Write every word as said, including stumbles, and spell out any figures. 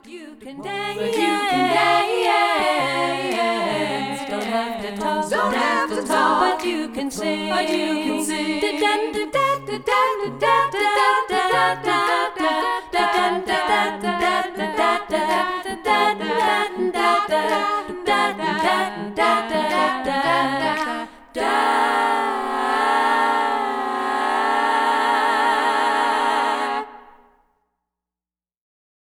But you can dance. But you can dance. Don't have to talk. Don't have to talk. But you can sing. But you can sing. Da da da da da da da da da da da.